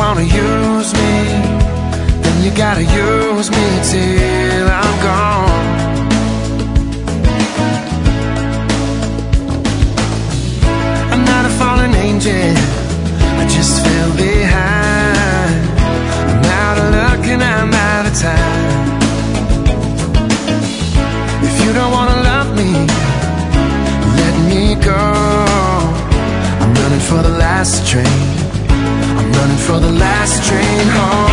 wanna use me, then you gotta use me till I'm gone. I'm not a fallen angel, I just fell behind. I'm out of luck and I'm out of time. If you don't wanna love me, let me go. I'm running for the last train, I'm running for the last train home.